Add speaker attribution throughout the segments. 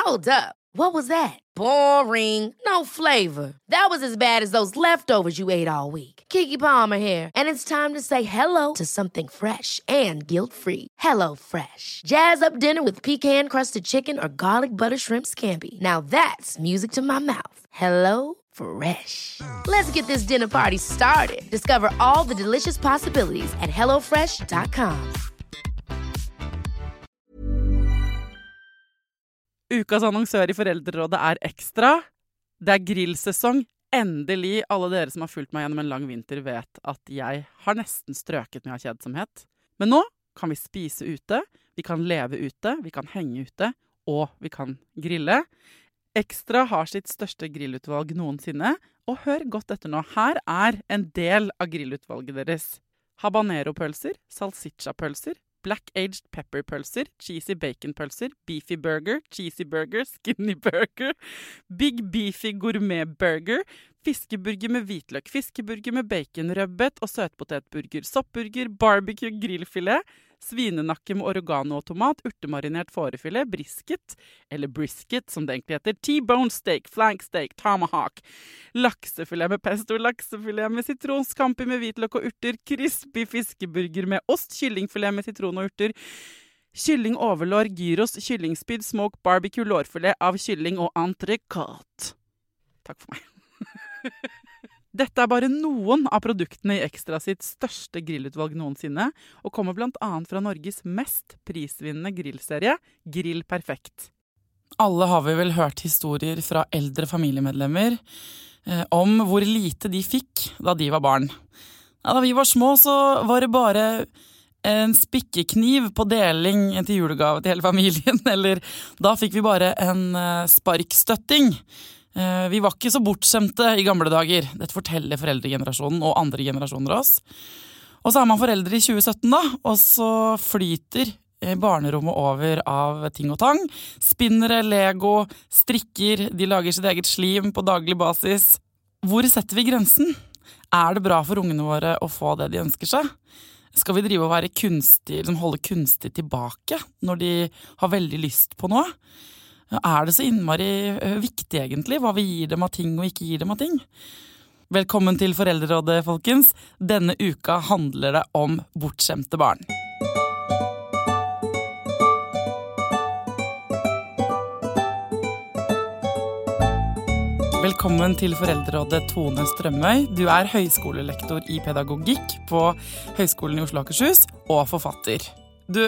Speaker 1: Hold up. What was that? Boring. No flavor. That was as bad as those leftovers you ate all week. Keke Palmer here, and it's time to say hello to something fresh and guilt-free. Hello Fresh. Jazz up dinner with pecan-crusted chicken or garlic butter shrimp scampi. Now that's music to my mouth. Hello Fresh. Let's get this dinner party started. Discover all the delicious possibilities at hellofresh.com.
Speaker 2: Ukas annonsør i Foreldrerådet Ekstra. Det grillsesong. Endelig, alle dere som har fulgt meg gjennom en lang vinter vet at jeg har nesten strøket med av kjedsomhet. Men nå kan vi spise ute, vi kan leve ute, vi kan henge ute, og vi kan grille. Ekstra har sitt største grillutvalg noensinne, og hør godt etter nå. Her en del av grillutvalget deres. Habanero-pølser, salsiccia-pølser, black-aged pepper-pølser, cheesy bacon-pølser, beefy burger, cheesy burger, skinny burger, big beefy gourmet-burger, fiskeburger med hvitløk, fiskeburger med bacon, rødbet og søtpotetburger, soppburger, barbecue, grillfilet, svinenakke med oregano og tomat, urtemarinert fårefilet, brisket, eller brisket som det egentlig heter, T-bone steak, flank steak, tomahawk, laksefilet med pesto, laksefilet med sitron, scampi med hvitløk og urter, crispy fiskeburger med ost, kyllingfilet med sitron og urter, kylling overlår, gyros, kyllingspyd, smoke, barbecue, lårfilet av kylling og entrecôte. Takk for meg. Dette bare noen av produktene i Ekstra sitt største grillutvalg noensinne, og kommer blant annet fra Norges mest prisvinnende grillserie, Grill Perfekt. Alle har vi vel hørt historier fra eldre familiemedlemmer om hvor lite de fikk da de var barn. Ja, da vi var små så var det bare en spikkekniv på deling til julegave til hele familien, eller da fikk vi bare en sparkstøtting. Vi var ikke så bortskjemte i gamle dager. Dette forteller foreldregenerasjonen og andre generasjoner oss. Og så man foreldre i 2017 da, og så flyter barnerommet over av ting og tang. Spinnere, Lego, strikker, de lager sitt eget slim på daglig basis. Hvor setter vi grensen? Det bra for ungene våre å få det de ønsker seg? Skal vi drive og være kunstig, holde kunstig tilbake når de har veldig lyst på noe? Det så innmari viktig egentlig, hva vi gir dem av ting og ikke gir dem av ting? Velkommen til Foreldrerådet, folkens. Denne uka handler det om bortskjemte barn. Velkommen til Foreldrerådet, Tone Strømøy. Du høyskolelektor i pedagogikk på Høgskolen i Oslo og Akershus, og forfatter. Du,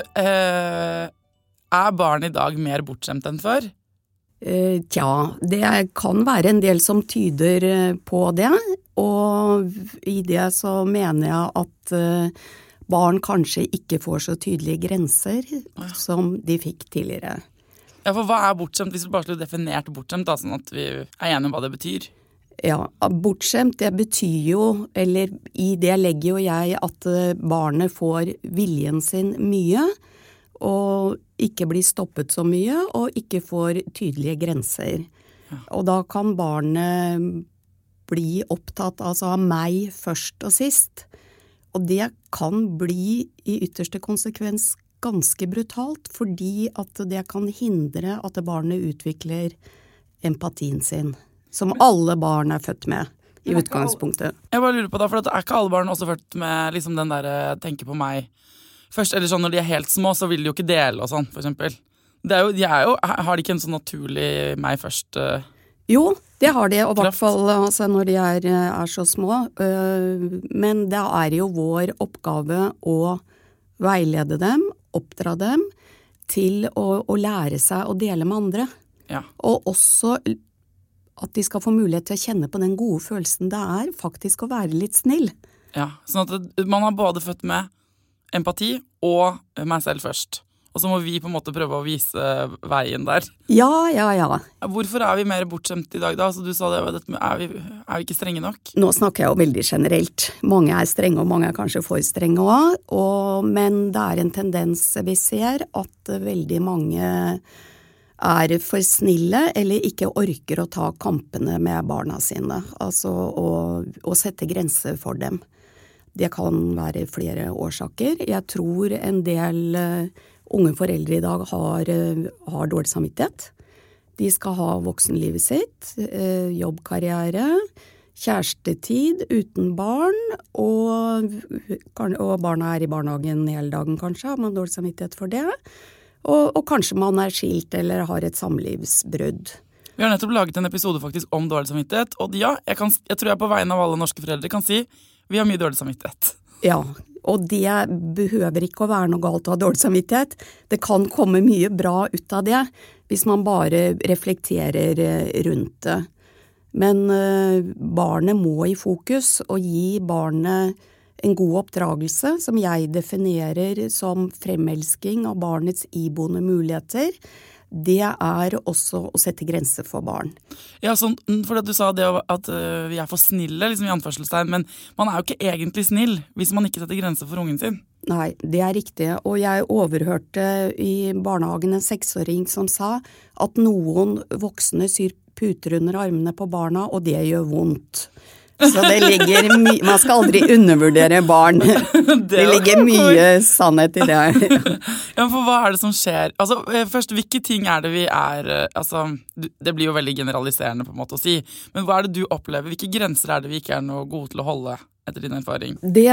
Speaker 2: barn i dag mer bortskjemt enn før?
Speaker 3: Tja, det kan være en del som tyder på det, og i det så mener jeg at barn kanskje ikke får så tydelige grenser som de fikk tidligere.
Speaker 2: Ja, for hva bortskjemt, hvis du bare skulle definert bortskjemt, da, sånn at vi enige om hva det betyr?
Speaker 3: Ja, bortskjemt, det betyr jo, eller i det legger jo jeg at barnet får viljen sin mye, og ikke blir stoppet så mye, og ikke får tydelige grenser. Ja. Og da kan barnet bli opptatt av meg først og sist, og det kan bli i ytterste konsekvens ganske brutalt, fordi at det kan hindre at barnet utvikler empatien sin, som alle barn født med i utgangspunktet.
Speaker 2: Jeg bare lurer på da, for ikke alle barn også født med liksom den der tenke på meg først, eller sånn når de helt små, så vil de jo ikke dele og sånn, for eksempel. Har de ikke en sånn naturlig meg først?
Speaker 3: Jo, det har de, og i hvert fall altså, når de så små. Men det jo vår oppgave å veilede dem, oppdra dem, til å lære seg å dele med andre. Ja. Og også at de skal få mulighet til å kjenne på den gode følelsen det faktisk å være litt snill.
Speaker 2: Ja, sånn at man har både født med empati og meg selv først. Og så må vi på en måte prøve å vise veien der.
Speaker 3: Ja.
Speaker 2: Hvorfor vi mer bortskjemt i dag da? Så du sa det, vi ikke strenge nok?
Speaker 3: Nå snakker jeg jo veldig generelt. Mange strenge, og mange kanskje for strenge også. Men det en tendens vi ser at veldig mange for snille, eller ikke orker å ta kampene med barna sine. Altså å sette grenser for dem. Det kan være flere årsaker. Jeg tror en del unge foreldre i dag har dårlig samvittighet. De skal ha voksenlivet sitt, jobbkarriere, kjærestetid uten barn, og barna i barnehagen hele dagen kanskje, har man dårlig samvittighet for det. Og kanskje man skilt eller har et samlivsbrudd.
Speaker 2: Vi har nettopp laget en episode faktisk om dårlig samvittighet, og ja, jeg tror jeg på vegne av alle norske foreldre kan si vi har mye dårlig samvittighet.
Speaker 3: Ja, og det behøver ikke å være noe galt å ha dårlig samvittighet. Det kan komme mye bra ut av det, hvis man bare reflekterer rundt det. Men barnet må i fokus, og gi barnet en god oppdragelse, som jeg definerer som fremelsking av barnets iboende muligheter. Det også å sette grenser for barn.
Speaker 2: Ja, sånn, for at du sa det at vi for snille, liksom i anførselstegn, men man jo ikke egentlig snill hvis man ikke setter grenser for ungen sin.
Speaker 3: Nei, det riktig, og jeg overhørte i barnehagen en 6-åring som sa at noen voksne syr puter under armene på barna, og det gjør vondt. Så det ligger man skal aldri undervurdere barn. Det ligger mye sannhet i det.
Speaker 2: Ja, for hva det som skjer? Altså, først, hvilke ting det vi altså, det blir jo veldig generaliserende på en måte å si, men hva det du opplever? Hvilke grenser det vi ikke noe gode til å holde etter din erfaring? Det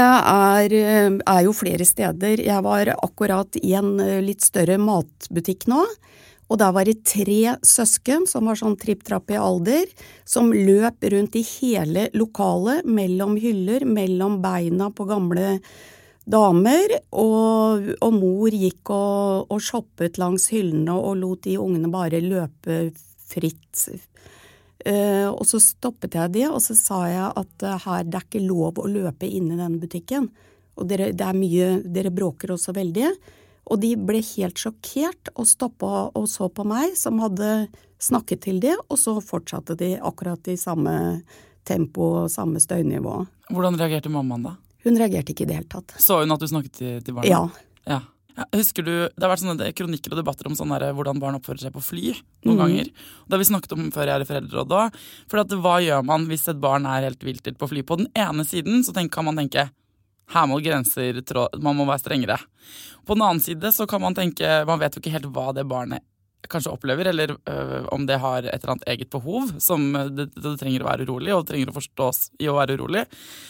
Speaker 3: jo flere steder. Jeg var akkurat i en litt større matbutikk nå, og da var det 3 søsken som var sånn tripp-trapp i alder, som løp rundt i hele lokalet, mellom hyller, mellom beina på gamle damer, og mor gikk og shoppet langs hyllene og lot de ungene bare løpe fritt. Og så stoppet jeg det, og så sa jeg at her det ikke lov å løpe inn i denne butikken, og dere bråker også veldig. Og de ble helt sjokkert og stoppet og så på meg, som hadde snakket til det, og så fortsatte de akkurat i samme tempo og samme støynivå.
Speaker 2: Hvordan reagerte mammaen da?
Speaker 3: Hun reagerte ikke i det hele tatt.
Speaker 2: Så hun at du snakket til barna?
Speaker 3: Ja.
Speaker 2: Ja. Husker du, det har vært sånne kronikker og debatter om hvordan barn oppfører seg på fly noen ganger. Det har vi snakket om før jeg foreldreråd da. For hva gjør man hvis et barn helt viltet på fly? På den ene siden så kan man tenke, her må grenser, man må være strengere. På den annen side så kan man tenke, man vet jo ikke helt hva det barnet kanskje opplever, eller om det har et eller annet eget behov, som det trenger å være urolig, og trenger å forstås i å være urolig.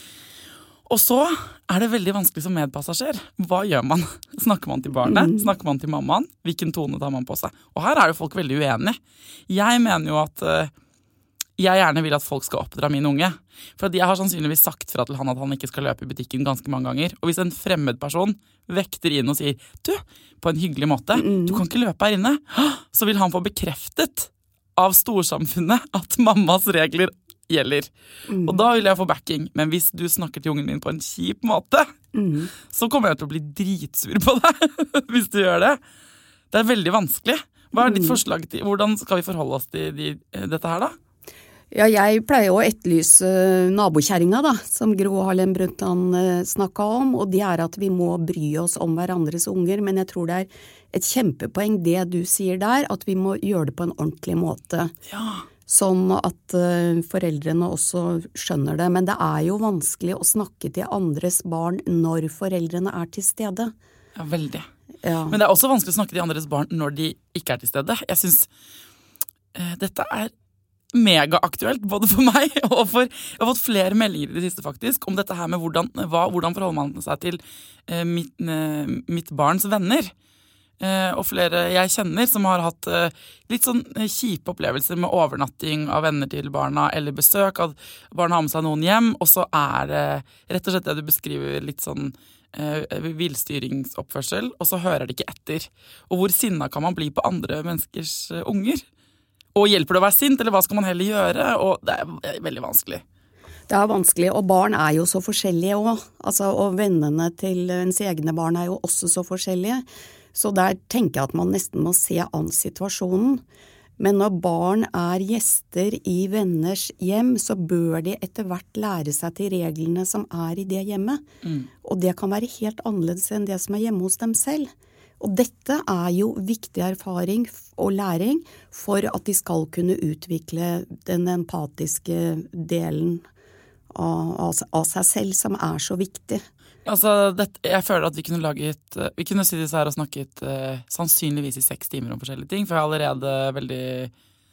Speaker 2: Og så det veldig vanskelig som medpassasjer. Hva gjør man? Snakker man til barnet? Snakker man til mammaen? Hvilken tone tar man på seg? Og her jo folk veldig uenige. Jeg mener jo at jeg gjerne vil at folk skal oppdra min unge. For jeg har sannsynligvis sagt fra til han at han ikke skal løpe i butikken ganske mange ganger. Og hvis en fremmed person vekter inn og sier, du, på en hyggelig måte, du kan ikke løpe her inne, så vil han få bekreftet av storsamfunnet at mammas regler gjelder. Og da vil jeg få backing. Men hvis du snakker til ungen min på en kjip måte, så kommer jeg til å bli dritsur på deg hvis du gjør det. Det veldig vanskelig. Hva ditt forslag til, hvordan skal vi forholde oss til dette her da?
Speaker 3: Ja, jeg pleier å etterlyse nabokjæringa da, som Gro Harlem Brundtland snakket om, og det at vi må bry oss om hverandres unger, men jeg tror det et kjempepoeng det du sier der, at vi må gjøre det på en ordentlig måte.
Speaker 2: Ja.
Speaker 3: Sånn at foreldrene også skjønner det, men det jo vanskelig å snakke til andres barn når foreldrene til stede.
Speaker 2: Ja, veldig.
Speaker 3: Ja.
Speaker 2: Men det også vanskelig å snakke til andres barn når de ikke til stede. Jeg synes dette megaaktuelt, både for meg og jeg har fått flere meldinger i det siste faktisk, om dette her med hvordan forholder man seg til mitt barns venner. Og flere jeg kjenner som har hatt litt sånn kjipe opplevelser med overnatting av venner til barna, eller besøk, at barna har med seg noen hjem, og så det rett og slett det du beskriver litt sånn villstyringsoppførsel, og så hører de ikke etter. Og hvor sinna kan man bli på andre menneskers unger? Og hjelper det å være sint, eller hva skal man heller gjøre? Og det veldig vanskelig.
Speaker 3: Det vanskelig, og barn jo så forskjellige også. Altså, og vennene til ens egne barn jo også så forskjellige. Så der tenker jeg at man nesten må se an situasjonen. Men når barn gjester i venners hjem, så bør de etter hvert lære seg til reglene som i det hjemmet. Og det kan være helt annerledes enn det som hjemme hos dem selv. Og dette jo viktig erfaring og læring for at de skal kunne utvikle den empatiske delen av seg selv, som så viktig.
Speaker 2: Altså, jeg føler at vi kunne sitte her og snakket sannsynligvis i 6 timer om forskjellige ting, for jeg har allerede veldig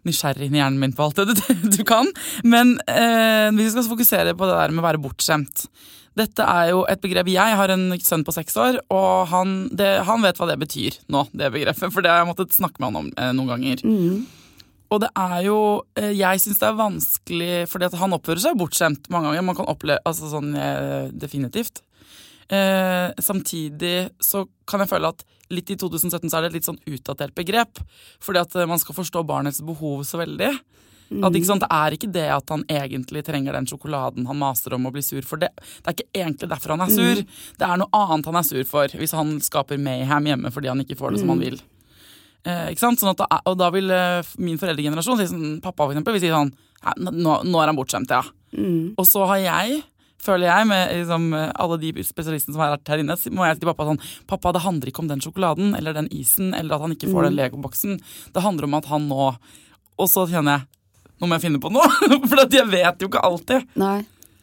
Speaker 2: nysgjerrig i hjernen min på alt det du kan. Men vi skal fokusere på det der med å være bortskjemt. Dette jo et begrep. Jeg har en sønn på 6 år, og han vet hva det betyr nå, det begrepet. For det har jeg måttet snakke med han om noen ganger. Og det jo, jeg synes det vanskelig, fordi at han oppfører seg bortskjemt mange ganger. Man kan oppleve, altså sånn definitivt. Samtidig så kan jeg føle at litt i 2017 så det et litt sånn utdatert begrep. Fordi at man skal forstå barnets behov så veldig. At, ikke sant, det ikke det at han egentlig trenger den sjokoladen han maser om og blir sur for. Det ikke egentlig derfor han sur. Det noe annet han sur for, hvis han skaper mayhem hjemme fordi han ikke får det som han vil. Ikke sant? Sånn at og da vil min foreldregenerasjon si sånn, pappa for eksempel, vil si sånn, nå han bortskjemt, ja. Og så har føler jeg, med liksom, alle de spesialistene som her inne, må jeg til pappa sånn, pappa, det handler ikke om den sjokoladen, eller den isen, eller at han ikke får den legoboksen. Det handler om at han nå, og så kjenner jeg, nå må jeg finne på noe, for jeg vet jo ikke alltid.
Speaker 3: Nei.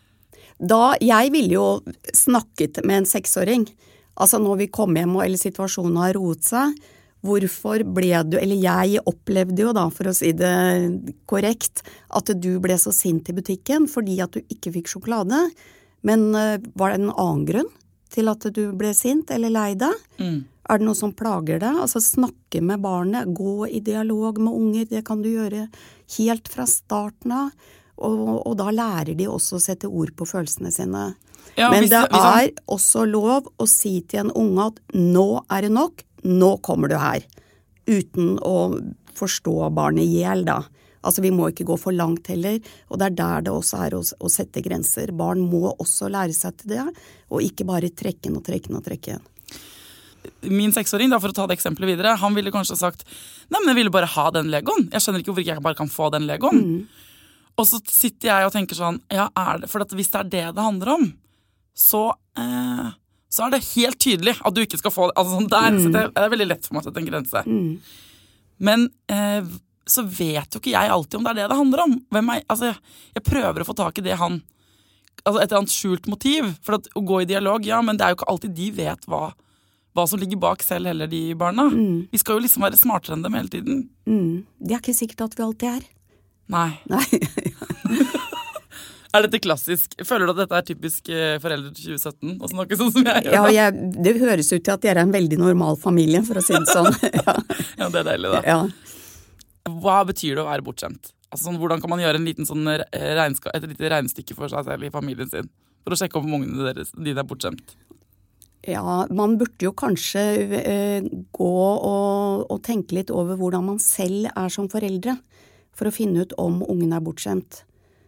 Speaker 3: Jeg ville jo snakket med en 6-åring, altså når vi kom hjem, eller situasjonen har roet seg, hvorfor ble du, eller jeg opplevde jo da, for å si det korrekt, at du ble så sint i butikken, fordi at du ikke fikk sjokolade, men var det en annen grunn til at du ble sint eller lei deg? Det noe som plager deg? Altså snakke med barnet, gå i dialog med unger, det kan du gjøre helt fra starten av, og da lærer de også å sette ord på følelsene sine. Ja, men det også lov å si til en unge at nå det nok, nå kommer du her, uten å forstå barnet ihjel da. Altså vi må ikke gå for langt heller, og det der det også å sette grenser. Barn må også lære seg til det, og ikke bare trekke og trekke og trekke.
Speaker 2: Min 6-åring, da, for å ta det eksempelet videre, han ville kanskje sagt, nei, men jeg ville bare ha den legoen. Jeg skjønner ikke hvorfor jeg bare kan få den legoen. Og så sitter jeg og tenker sånn, ja, for at hvis det det handler om, så det helt tydelig at du ikke skal få det. Altså sånn der, så det veldig lett for meg å sette en grense. Men så vet jo ikke jeg alltid om det det handler om. Altså, jeg prøver å få tak i det han, altså et eller annet skjult motiv, for å gå i dialog, ja, men det jo ikke alltid de vet hva som ligger bak selv heller de barna. Vi skal jo liksom være smartere enn dem hele tiden.
Speaker 3: Det ikke sikkert at vi alltid
Speaker 2: Nei. Dette klassisk? Føler du at dette typisk foreldre til 2017 å snakke sånn som jeg gjør?
Speaker 3: Ja, det høres ut til at dere en veldig normal familie, for å si det sånn.
Speaker 2: Ja, det deilig da.
Speaker 3: Ja.
Speaker 2: Hva betyr det å være bortskjemt? Altså, sånn, hvordan kan man gjøre en liten sånn et lite regnestykke for seg selv i familien sin, for å sjekke om ungene dine bortskjemt?
Speaker 3: Ja, man burde jo kanskje gå og tenke litt over hvordan man selv som foreldre, for å finne ut om ungen bortskjemt.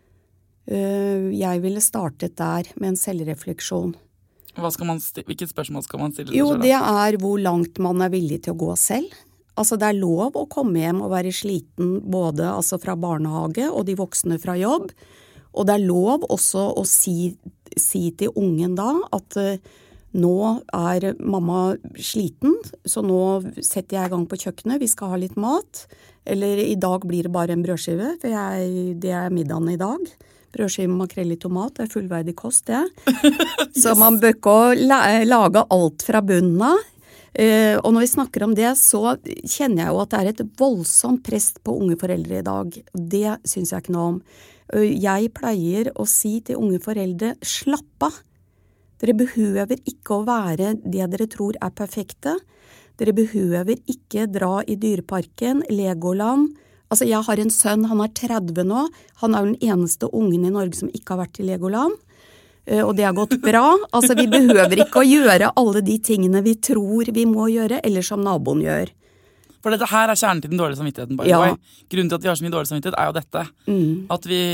Speaker 3: Jeg ville startet der med en selvrefleksjon.
Speaker 2: Hvilket spørsmål skal man stille?
Speaker 3: Jo, det hvor langt man villig til å gå selv. Altså det lov å komme hjem og være sliten både altså fra barnehage og de voksne fra jobb. Og det lov også å si til ungen da at nå mamma sliten, så nå setter jeg i gang på kjøkkenet, vi skal ha litt mat. Eller i dag blir det bare en brødskive, for det middagen i dag. Brødskive, makrell i tomat, det fullverdig kost, det. Yes. Så man bør ikke lage alt fra bunnen av. Og når vi snakker om det, så kjenner jeg jo at det et voldsomt press på unge foreldre i dag. Det synes jeg ikke noe om. Jeg pleier å si til unge foreldre, slapp av. Dere behøver ikke å være det dere tror perfekte. Dere behøver ikke dra i dyreparken, Legoland. Altså jeg har en sønn, han 30 nå. Han jo den eneste ungen i Norge som ikke har vært i Legoland. Og det har gått bra. Altså vi behøver ikke å gjøre alle de tingene vi tror vi må gjøre, eller som naboen gjør.
Speaker 2: For dette her kjernen til den dårlige samvittigheten, by the way. Grunnen til at vi har så mye dårlig samvittighet jo dette. At vi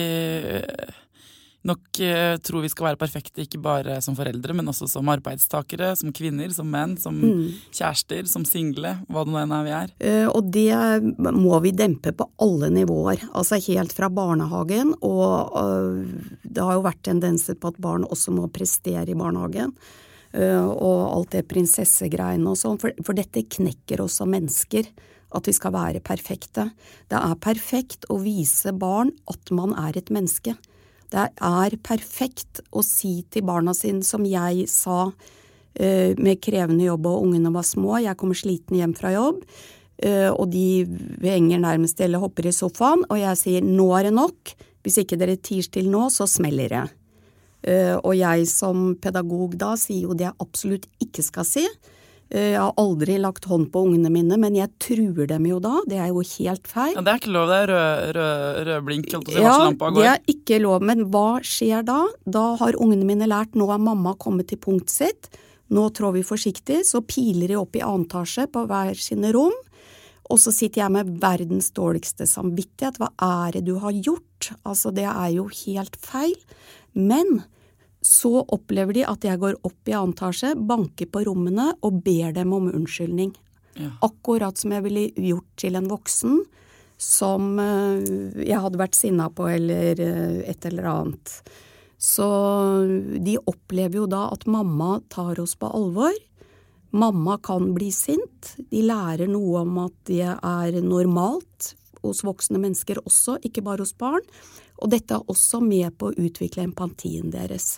Speaker 2: nok tror vi skal være perfekte, ikke bare som foreldre, men også som arbeidstakere, som kvinner, som menn, som kjærester, som single, hva det nå vi
Speaker 3: Og det må vi dempe på alle nivåer, altså helt fra barnehagen, og det har jo vært tendenser på at barn også må prestere i barnehagen, og alt det prinsessegreiene og sånn, for dette knekker oss som mennesker, at vi skal være perfekte. Det perfekt å vise barn at man et menneske. Det perfekt å si til barna sine, som jeg sa med krevende jobb og ungene var små, jeg kommer sliten hjem fra jobb, og de henger nærmest eller hopper I sofaen, og jeg sier, nå det nok. Hvis ikke dere tier til nå, så smeller det. Og jeg som pedagog da sier jo det jeg absolutt ikke skal si. Jeg har aldri lagt hånd på ungene mine, men jeg truer dem jo da. Det jo helt feil.
Speaker 2: Ja, det ikke lov, det rød blink.
Speaker 3: Ja, det ikke lov, men hva skjer da? Da har ungene mine lært, nå mamma kommet til punkt sitt. Nå trår vi forsiktig, så piler de opp I annen etasje på hver sine rom. Og så sitter jeg med verdens dårligste samvittighet. Hva det du har gjort? Altså, det jo helt feil. Men så opplever de at jeg går opp I annen etasje, banker på rommene og ber dem om unnskyldning. Ja. Akkurat som jeg ville gjort til en voksen, som jeg hadde vært sinnet på eller et eller annet. Så de opplever jo da at mamma tar oss på alvor. Mamma kan bli sint. De lærer noe om at det normalt hos voksne mennesker også, ikke bare hos barn. Og dette også med på å utvikle empatien deres.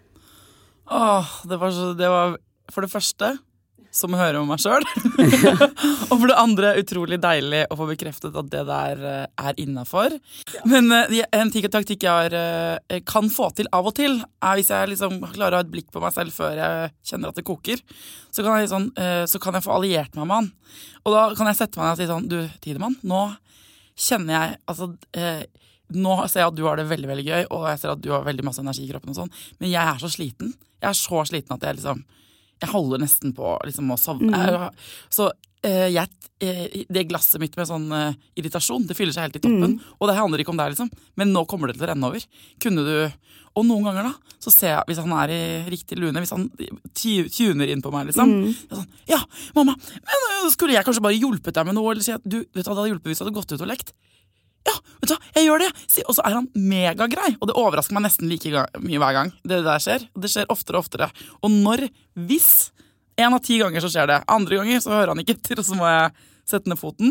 Speaker 2: Det var for det første som å høre om meg selv. Og for det andre utrolig deilig å få bekreftet at det der innenfor. Men en taktikk jeg kan få til av og til, hvis jeg liksom klarer å ha et blikk på meg selv før jeg kjenner at det koker, så kan jeg få alliert meg med han. Og da kan jeg sette meg ned og si sånn, du Tidemann, nå kjenner jeg, altså, nå ser jeg at du har det veldig, veldig gøy, og jeg ser at du har veldig masse energi I kroppen og sånn, men jeg så sliten. Jeg så sliten at jeg holder nesten på liksom, å sovne. Så det glasset mitt med sånn irritasjon, det fyller seg helt I toppen, og det handler ikke om det liksom, men nå kommer det til å renne over. Kunne du, og noen ganger da, så ser jeg, hvis han I riktig lune, hvis han tuner inn på meg liksom, sånn, ja, mamma, men skulle jeg kanskje bare hjulpet deg med noe, eller si at du, vet du hva, det hadde hjulpet hvis du hadde gått ut og lekt? Ja, vet du hva, jeg gjør det. Og så han megagrei, og det overrasker meg nesten like mye hver gang det der skjer. Og det skjer oftere og oftere. Og hvis 1 av 10 ganger så skjer det, andre ganger så hører han ikke etter, og så må jeg sette ned foten.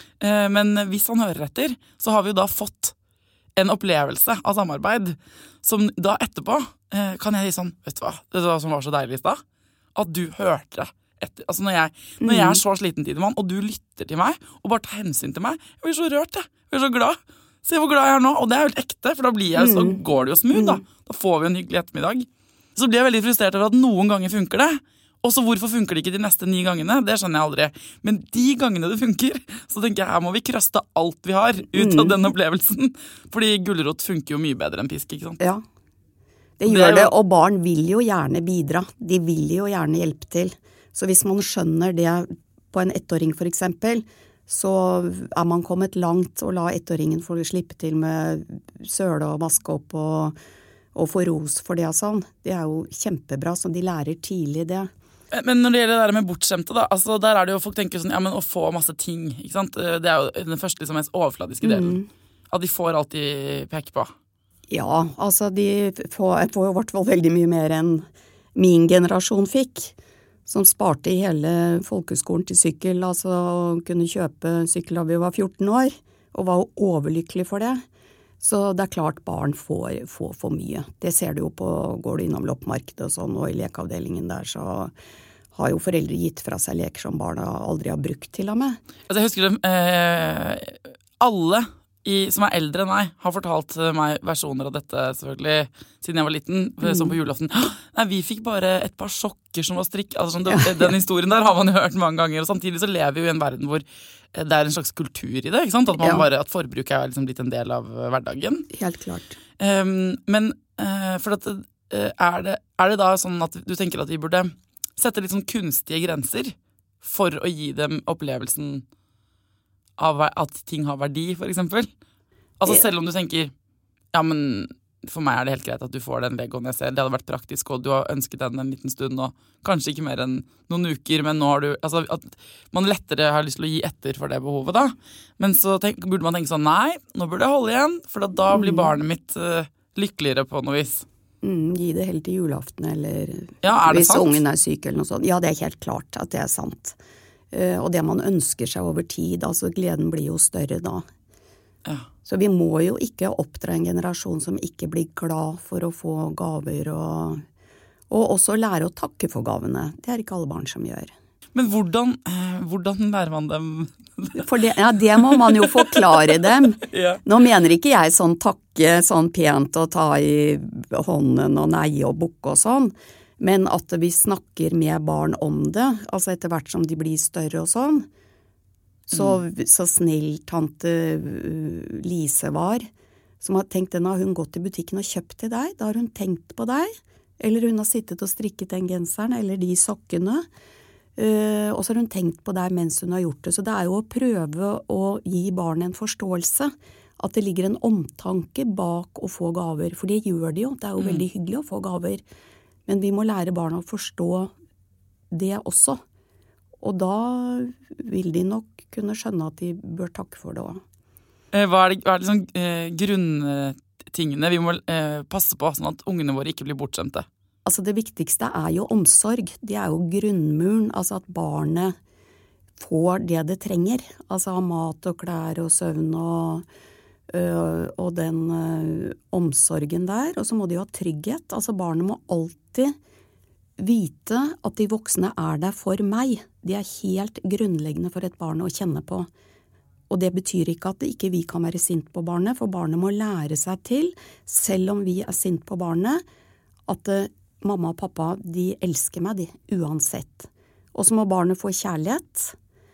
Speaker 2: Men hvis han hører etter, så har vi jo da fått en opplevelse av samarbeid, som da etterpå kan jeg si sånn, vet du hva som var så deilig I sted? At du hørte det. Altså når jeg så sliten Tidemann, og du lytter til meg, og bare tar hensyn til meg, jeg blir så rørt, jeg blir så glad. Se hvor glad jeg nå, og det helt ekte, for da blir jeg, så går det jo smooth da. Da får vi en hyggelig ettermiddag. Så blir jeg veldig frustrert over at noen ganger funker det, og så hvorfor funker det ikke de neste 9 gangene, det skjønner jeg aldri. Men de gangene det funker, så tenker jeg, her må vi krøste alt vi har ut av den opplevelsen, fordi gulrot funker jo mye bedre enn pisk, ikke sant?
Speaker 3: Ja, det gjør det, og barn vil jo gjerne bidra, de vil jo gjerne hjelpe til. Så hvis man skjønner det på en 1-åring for eksempel, så man kommet langt å la 1-åringen få slippe til med søle og vaske opp og få ros for det og sånn. Det jo kjempebra, så de lærer tidlig det.
Speaker 2: Men når det gjelder det der med bortskjemte da, altså der det jo folk tenker sånn, ja, men å få masse ting, ikke sant? Det jo den første liksom mest overfladiske delen. At de får alltid peke på.
Speaker 3: Ja, altså de får jo I hvert fall veldig mye mer enn min generasjon fikk. Som sparte I hele folkeskolen til sykkel, altså kunne kjøpe sykkel da vi var 14 år, og var jo overlykkelig for det. Så det klart barn får for mye. Det ser du jo på, går du innom loppemarkedet og sånn, og I lekeavdelingen der, så har jo foreldre gitt fra seg leker som barna aldri har brukt til og med.
Speaker 2: Altså jeg husker alle som eldre enn meg, har fortalt meg versjoner av dette, selvfølgelig, siden jeg var liten, som på julaften. Nei, vi fikk bare et par sokker som var strikk. Altså, den historien der har man jo hørt mange ganger, og samtidig så lever vi jo I en verden hvor det en slags kultur I det, ikke sant? At, at forbruk liksom blitt en del av hverdagen.
Speaker 3: Helt klart.
Speaker 2: Men for at, det da sånn at du tenker at vi burde sette litt sånn kunstige grenser for å gi dem opplevelsen av at ting har verdi, for eksempel. Altså selv om du tenker, ja, men for meg det helt greit at du får den Legoen jeg ser, det hadde vært praktisk, og du har ønsket den en liten stund, og kanskje ikke mer enn noen uker, men nå har du, altså at man lettere har lyst til å gi etter for det behovet da. Men så burde man tenke sånn, nei, nå burde jeg holde igjen, for da blir barnet mitt lykkeligere på noe vis.
Speaker 3: Gi det helt til julaften, eller
Speaker 2: hvis
Speaker 3: sant? Ungen syk eller noe sånt. Ja, det helt klart at det sant. Og det man ønsker seg over tid, altså gleden blir jo større da.
Speaker 2: Ja.
Speaker 3: Så vi må jo ikke oppdra en generasjon som ikke blir glad for å få gaver, og også lære å takke for gavene. Det ikke alle barn som gjør.
Speaker 2: Men hvordan lærer man dem
Speaker 3: For det må man jo forklare dem.
Speaker 2: Ja.
Speaker 3: Nå mener ikke jeg sånn takke, sånn pent og ta i hånden og neie og bukke og sånn, men at vi snakker med barn om det, altså etter hvert som de blir større og sånn. Så snill tante Lise var, som har tenkt, den har hun gått i butikken og kjøpt til deg, da har hun tenkt på deg, eller hun har sittet og strikket den genseren, eller de sokkene, og så har hun tenkt på deg mens hun har gjort det. Så det jo å prøve å gi barnet en forståelse, at det ligger en omtanke bak å få gaver, for det gjør de jo, det jo veldig hyggelig å få gaver, men vi må lære barna å forstå det også. Og da vil de nok kunne skjønne at de bør takke for det også.
Speaker 2: Hva er liksom grunntingene vi må passe på, sånn at ungene våre ikke blir bortskjemte?
Speaker 3: Altså det viktigste jo omsorg. Det jo grunnmuren, altså at barnet får det det trenger. Altså ha mat og klær og søvn og den omsorgen der. Og så må de ha trygghet. Altså barnet må alltid vite at de voksne der for meg. Det helt grunnleggende for et barn å kjenne på. Og det betyr ikke at ikke vi kan være sint på barnet, for barnet må lære seg til, selv om vi sint på barnet, at mamma og pappa, de elsker meg, uansett. Og så må barnet få kjærlighet,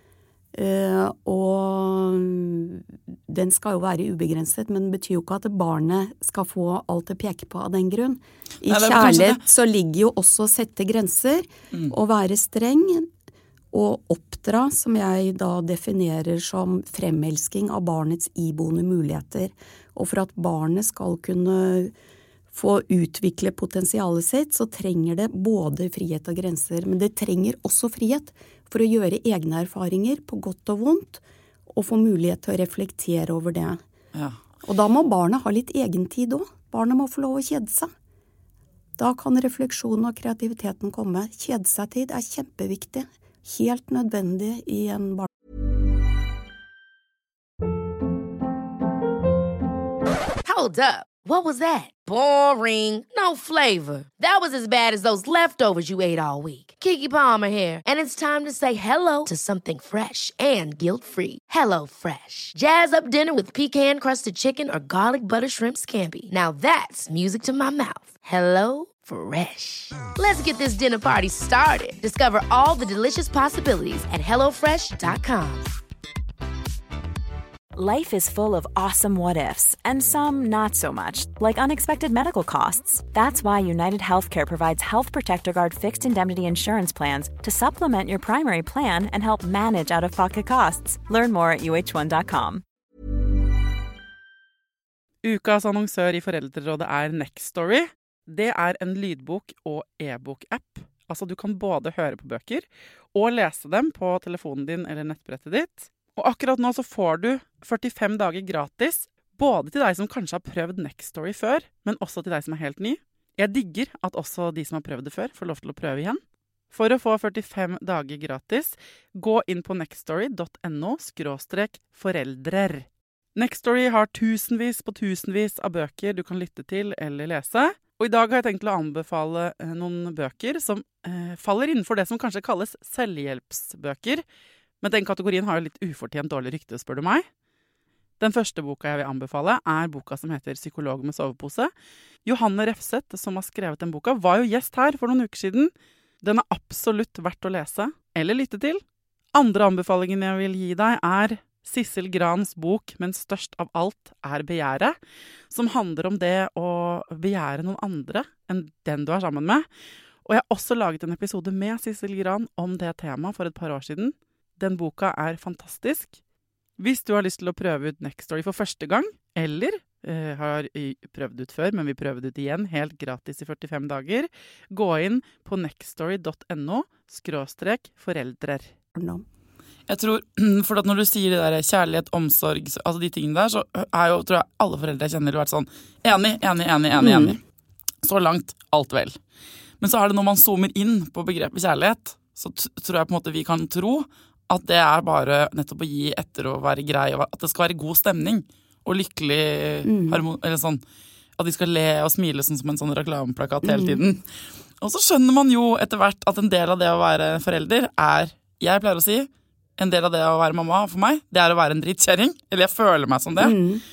Speaker 3: og den skal jo være ubegrenset, men det betyr jo ikke at barnet skal få alt det peker på av den grunn. I kjærlighet så ligger jo også å sette grenser, og være streng, og oppdra, som jeg da definerer som fremelsking av barnets iboende muligheter. Og for at barnet skal kunne få utvikle potensialet sitt, så trenger det både frihet og grenser, men det trenger også frihet for å gjøre egne erfaringer på godt og vondt, og få mulighet til å reflektere over det.
Speaker 2: Ja.
Speaker 3: Og da må barnet ha litt egentid også. Barnet må få lov å kjede seg. Da kan refleksjonen og kreativiteten komme. Kjede seg-tid kjempeviktig. Helt nødvendig I en barn.
Speaker 1: Hold up. What was that? Boring. No flavor. That was as bad as those leftovers you ate all week. Keke Palmer here, and it's time to say hello to something fresh and guilt-free. Hello Fresh. Jazz up dinner with pecan-crusted chicken or garlic butter shrimp scampi. Now that's music to my mouth. Hello Fresh. Let's get this dinner party started. Discover all the delicious possibilities at HelloFresh.com.
Speaker 4: Life is full of awesome what-ifs, and some not so much, like unexpected medical costs. That's why United Healthcare provides Health Protector Guard fixed indemnity insurance plans to supplement your primary plan and help manage out-of-pocket costs. Learn more at uh1.com.
Speaker 2: Ukas annonsør I Foreldrerådet Nextory. Det en lydbok- og e-bok-app. Altså du kan både høre på bøker og lese dem på telefonen din eller nettbrettet ditt. Og akkurat nå så får du 45 dager gratis, både til deg som kanskje har prøvd Nextory før, men også til deg som helt ny. Jeg digger at også de som har prøvd det før får lov til å prøve igjen. For å få 45 dager gratis, gå inn på nextory.no/foreldrer. Nextory har tusenvis på tusenvis av bøker du kan lytte til eller lese. Og I dag har jeg tenkt å anbefale noen bøker som faller innenfor det som kanskje kalles selvhjelpsbøker. Men den kategorien har jo litt ufortjent dårlig rykte, spør du meg. Den første boka jeg vil anbefale boka som heter Psykolog med sovepose. Johanne Refseth, som har skrevet den boka, var jo gjest her for noen uker siden. Den absolutt verdt å lese eller lytte til. Andre anbefalingen jeg vil gi deg Sissel Grans bok, men størst av alt begjæret, som handler om det å begjære noen andre enn den du sammen med. Og jeg har også laget en episode med Sissel Gran om det temaet for et par år siden. Den boka fantastisk. Hvis du har lyst til å prøve ut Nextory for første gang, eller har prøvd ut før, men vi prøver ut igjen helt gratis I 45 dager, gå inn på nextory.no/foreldrer. Jeg tror, for at når du sier det der kjærlighet, omsorg, altså de tingene der, så jo, tror jeg, alle foreldre kjenner det vært sånn, enig. Så langt, alt vel. Men så det når man zoomer inn på begrepet kjærlighet, så tror jeg på en måte vi kan tro at det bare nettopp å gi etter å være grei, og at det skal være god stemning, og lykkelig eller sånn, at de skal le og smile sånn som en sånn reklameplakat hele tiden. Og så skjønner man jo etter hvert at en del av det å være forelder jeg pleier å si, en del av det å være mamma for meg, det å være en drittkjerring. Eller jeg føler meg som det.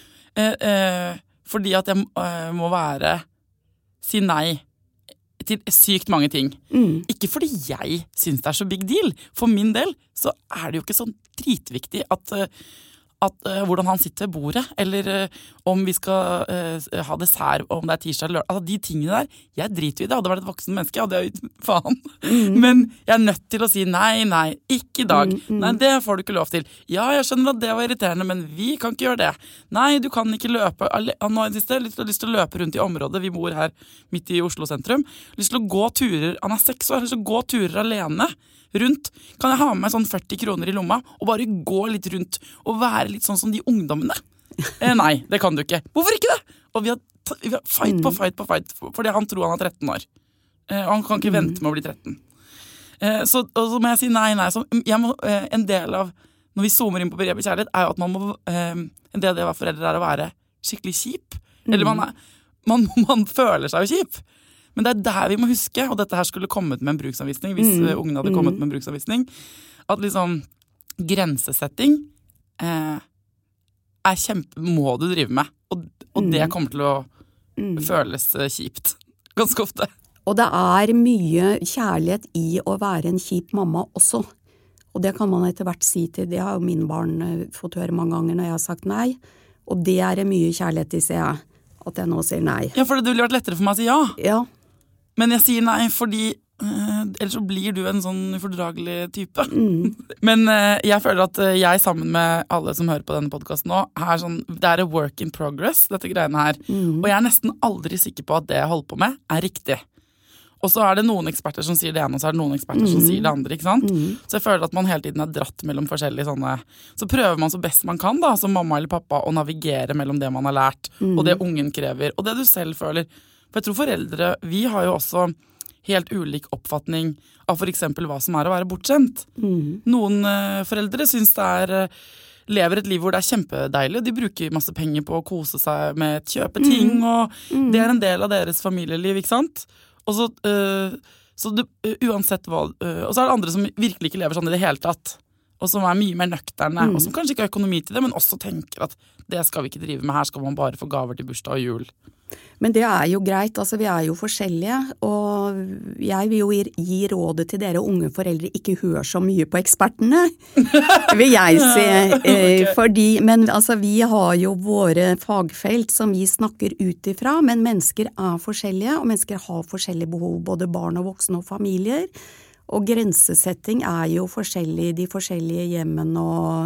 Speaker 2: Fordi at jeg må si nei til sykt mange ting. Ikke fordi jeg synes det så big deal. For min del så det jo ikke sånn dritviktig at hvordan han sitter ved bordet, eller om vi skal ha dessert, om det tirsdag eller lørdag. Altså de tingene der, jeg driter i det. Hadde det vært et voksen menneske, hadde jeg faen. Men jeg nødt til å si nei, ikke i dag. Nei, det får du ikke lov til. Ja, jeg skjønner at det var irriterende, men vi kan ikke gjøre det. Nei, du kan ikke løpe. Nå har jeg lyst til å løpe rundt i området. Vi bor her midt i Oslo sentrum. Lyst til å gå turer, han 6 år, lyst til å gå turer alene rundt. Kan jeg ha med sånn 40 kroner i lomma og bare gå litt rundt og være litt sånn som de ungdommene? Nei, det kan du ikke. Hvorfor ikke det? Og vi har fight på fight fordi han tror han 13 år. Og han kan ikke vente med å bli 13. Så må jeg si nei. Så jeg må, en del av, når vi zoomer inn på begrepet kjærlighet, jo at man må, en del av det å være foreldre å være skikkelig kjip. Eller man føler seg jo kjip. Men det der vi må huske, og dette her skulle kommet med en bruksanvisning, hvis ungene hadde kommet med en bruksanvisning, at liksom grensesetting må du drive med. Og det kommer til å føles kjipt. Ganske ofte.
Speaker 3: Og det mye kjærlighet i å være en kjip mamma også. Og det kan man etter hvert si til, det har jo mine barn fått høre mange ganger når jeg har sagt nei. Og det mye kjærlighet i, ser jeg, at jeg nå sier nei.
Speaker 2: Ja, for det ville vært lettere for meg å si ja.
Speaker 3: Ja.
Speaker 2: Men jeg sier nei fordi ellers så blir du en sånn ufordragelig type. Men jeg føler at jeg sammen med alle som hører på denne podcasten nå, sånn, det a work in progress, dette greiene her. Og jeg nesten aldri sikker på at det jeg holder på med riktig. Og så det noen eksperter som sier det ene, og så det noen eksperter som sier det andre, ikke sant? Så jeg føler at man hele tiden dratt mellom forskjellige sånne. Så prøver man så best man kan da, som mamma eller pappa, å navigere mellom det man har lært, og det ungen krever, og det du selv føler. For jeg tror foreldre, vi har jo også helt ulik oppfatning av for eksempel hva som å være bortskjemt. Noen foreldre synes det lever et liv hvor det kjempedeilig, og de bruker masse penger på å kose seg med et kjøpe ting, og det en del av deres familieliv, ikke sant? Og så uansett hva, og så det andre som virkelig ikke lever sånn i det hele tatt, og som mye mer nøkterne, og som kanskje ikke har økonomi til det, men også tenker at det skal vi ikke drive med, her skal man bare få gaver til bursdag og jul.
Speaker 3: Men det jo greit, altså vi jo forskjellige, og jeg vil jo gi rådet til dere unge foreldre, ikke hør så mye på ekspertene, vil jeg si. Okay. Fordi, men altså vi har jo våre fagfelt som vi snakker ut ifra, men mennesker forskjellige, og mennesker har forskjellige behov, både barn og voksne og familier, og grensesetting jo forskjellig, de forskjellige hjemmene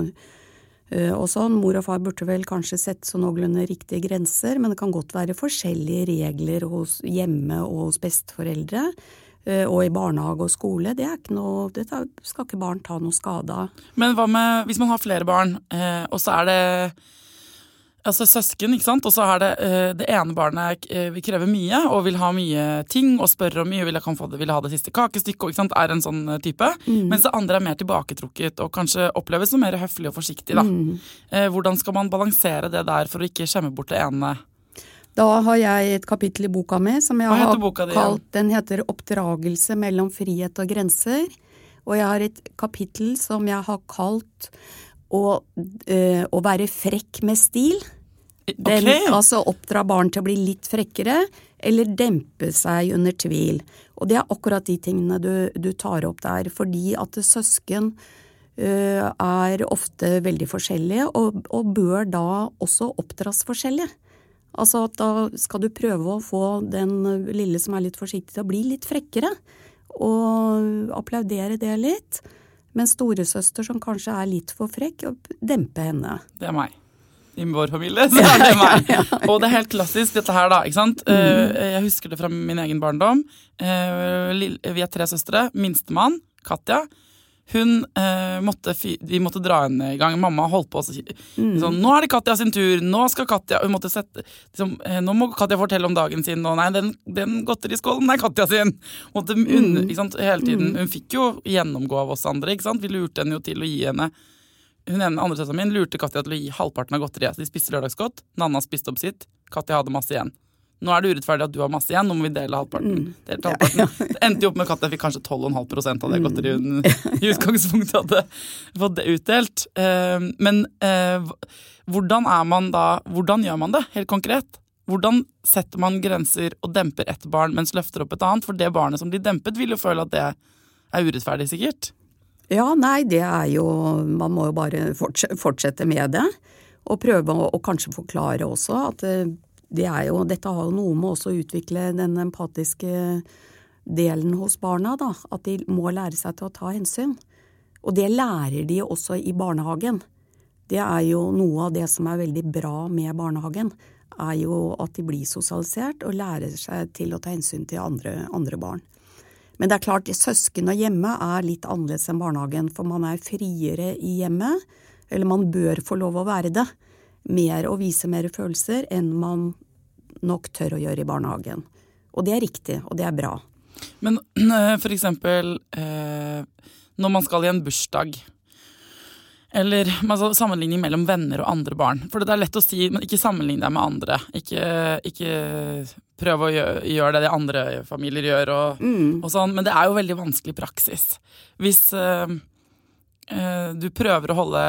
Speaker 3: og sånn. Mor og far burde vel kanskje sette så noenlunde riktige grenser, men det kan godt være forskjellige regler hos hjemme og hos besteforeldre, og i barnehage og skole. Det ikke noe, det skal ikke barn ta noe skade av.
Speaker 2: Men hva med, hvis man har flere barn, og så det altså søsken, ikke sant? Og så det ene barnet vil kreve mye, og vil ha mye ting, og spørre om mye, vil ha det siste kakestykket, ikke sant? En sånn type. Mens det andre mer tilbaketrukket, og kanskje oppleves som mer høflig og forsiktig, da. Hvordan skal man balansere det der for å ikke skjemme bort det ene?
Speaker 3: Da har jeg et kapittel i boka mi, som jeg har kalt, den heter Oppdragelse mellom frihet og grenser, og jeg har et kapittel som jeg har kalt å være frekk med stil. Altså oppdra barn til å bli litt frekkere, eller dempe seg under tvil. Og det akkurat de tingene du tar opp der, fordi at søsken ofte veldig forskjellige, og bør da også oppdras forskjellig. Altså at da skal du prøve å få den lille som litt forsiktig til å bli litt frekkere, og applaudere det litt. Men storesøster som kanskje litt for frekk, og dempe henne.
Speaker 2: Det meg. I vår familie, så det meg. Og det helt klassisk dette her da, ikke sant? Jeg husker det fra min egen barndom. Vi 3 søstre. Minstemann, Katja. Vi måtte dra henne i gang. Mamma holdt på sånn, nå det Katja sin tur, nå skal Katja, hun måtte nå må Katja fortelle om dagen sin, og nei, den godteriskålen Katja sin. Ikke sant, hele tiden. Hun fikk jo gjennomgå av oss andre, ikke sant? Vi lurte henne jo til å gi henne. Hun andre søsteren min lurte Katja til å gi halvparten av godteriet. De spiste lørdagsgodt, Nanna spiste opp sitt, Katja hadde masse igjen. nå det urettferdig at du har masse igjen, nå må vi dele halvparten. Delte halvparten. Det endte jo opp med at jeg fikk kanskje 12,5% av det godteriet i utgangspunktet hadde fått det utdelt. Men hvordan gjør man det, helt konkret? Hvordan setter man grenser og demper et barn, mens løfter opp et annet? For det barnet som blir dempet vil jo føle at det urettferdig sikkert.
Speaker 3: Ja, nei, det jo, man må jo bare fortsette med det, og prøve å kanskje forklare også at dette har jo noe med også å utvikle den empatiske delen hos barna, da, at de må lære seg til å ta hensyn. Og det lærer de også i barnehagen. Det jo noe av det som veldig bra med barnehagen, jo at de blir sosialisert og lærer seg til å ta hensyn til andre barn. Men det klart, søsken og hjemme litt annerledes enn barnehagen, for man friere i hjemmet, eller man bør få lov å være det, mer og vise mer følelser enn man nok tør å gjøre i barnehagen. Og det riktig, og det bra.
Speaker 2: Men for eksempel, når man skal i en bursdag, eller sammenligning mellom venner og andre barn. For det lett å si, men ikke sammenligne deg med andre. Ikke prøve å gjøre det de andre familier gjør og sånn. Men det jo veldig vanskelig praksis. Hvis du prøver å holde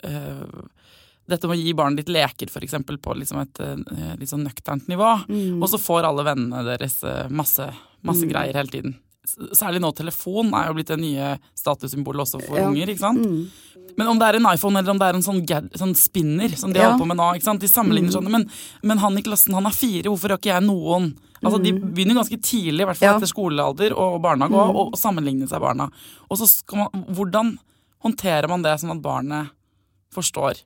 Speaker 2: dette med å gi barnet ditt leker, for eksempel, på liksom et litt sånn nøkternt nivå, og så får alle vennene deres masse greier hele tiden. Særlig nå telefon jo blitt det nye statussymbol også for unger, ikke sant? Men om det en iPhone eller om det en sånn spinner som de holder på med nå, ikke sant? De sammenligner sånne, men han i klassen, han 4, hvorfor har ikke jeg noen? Altså de begynner ganske tidlig, i hvert fall etter skolealder og barnehage, og sammenligne seg barna. Og så skal hvordan håndterer man det sånn at barnet forstår?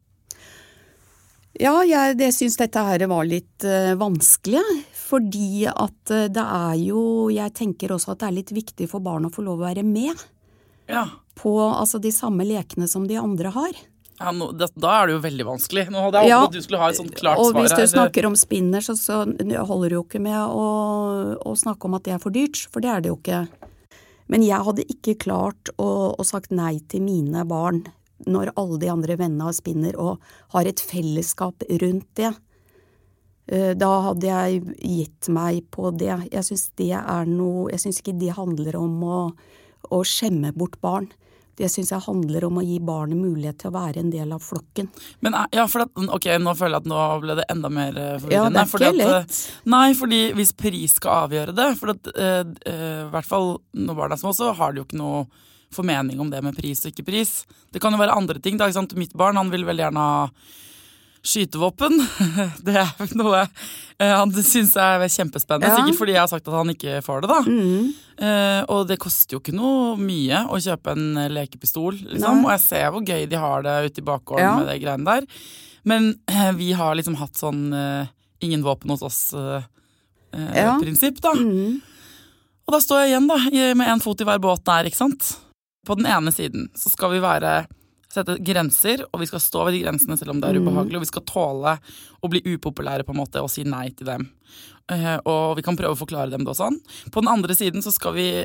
Speaker 3: Ja, jeg synes dette her var litt vanskelig, fordi at det jo, jeg tenker også at det litt viktig for barn å få lov å være med på de samme lekene som de andre har.
Speaker 2: Ja, da det jo veldig vanskelig. Nå hadde jeg håpet at du skulle ha et sånt klart svar her.
Speaker 3: Og hvis du snakker om spinner, så holder det jo ikke med å snakke om at det for dyrt, for det det jo ikke. Men jeg hadde ikke klart å sagt nei til mine barn når alle de andre vennene har spinner og har et fellesskap rundt det. Da hadde jeg gitt meg på det. Jeg synes det noe, jeg synes ikke det handler om å skjemme bort barn. Det synes jeg handler om å gi barnet mulighet til å være en del av flokken. Men nå føler jeg at nå ble det enda mer forvirrende. Ja, det ikke lett.
Speaker 2: Nei, fordi hvis pris skal avgjøre det, for i hvert fall når barn små, så har de jo ikke noe formening om det med pris og ikke pris. Det kan jo være andre ting, da, ikke sant? Mitt barn, han vil veldig gjerne ha skytevåpen. Det noe han synes kjempespennende, sikkert fordi jeg har sagt at han ikke får det, da. Og det koster jo ikke noe mye å kjøpe en lekepistol, liksom. Og jeg ser hvor gøy de har det ute i bakgården med det greiene der. Men vi har liksom hatt sånn ingen våpen hos oss prinsipp, da. Og da står jeg igjen, da, med en fot i hver båt der, ikke sant? På den ene siden så skal vi sette grenser, og vi skal stå ved de grensene selv om det ubehagelig, og vi skal tåle å bli upopulære på en måte og si nei til dem. Og vi kan prøve å forklare dem det og sånn. På den andre siden så skal vi